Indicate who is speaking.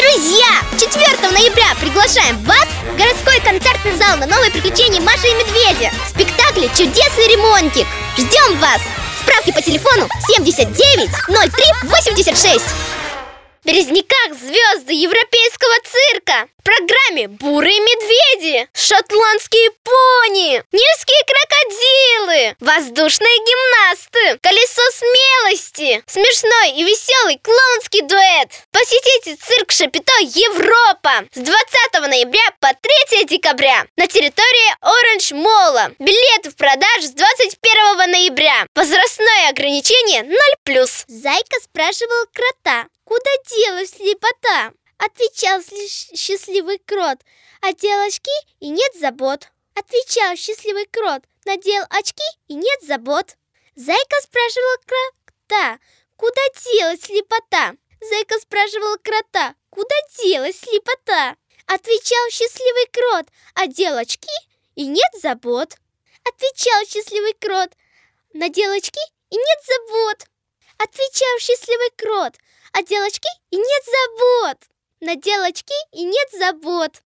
Speaker 1: Друзья, 4 ноября приглашаем вас в городской концертный зал на новые приключения Маши и Медведя в спектакле «Чудесный ремонтик». Ждем вас! Справки по телефону 79 03 86. В Березниках звезды европейского цирка. В программе бурые медведи, шотландские пони, нильские крокодилы, воздушные гимнасты, колесо смелости, смешной и веселый клоунский дуэт. Посетите цирк Шапито Европа с 20 ноября по 3 декабря на территории Оранж Молла. Билеты в продаже с 21 ноября. Возрастное ограничение 0+.
Speaker 2: Зайка спрашивал крота: куда делась слепота? Отвечал счастливый крот: одел очки и нет забот. Отвечал счастливый крот: надел очки и нет забот. Зайка спрашивал крота: куда делась слепота? Зайка спрашивал крота: куда делась слепота? Отвечал счастливый крот: одел очки и нет забот. Отвечал счастливый крот: надел очки и нет забот. Отвечал счастливый крот: одел очки и нет забот. Надел очки и нет забот.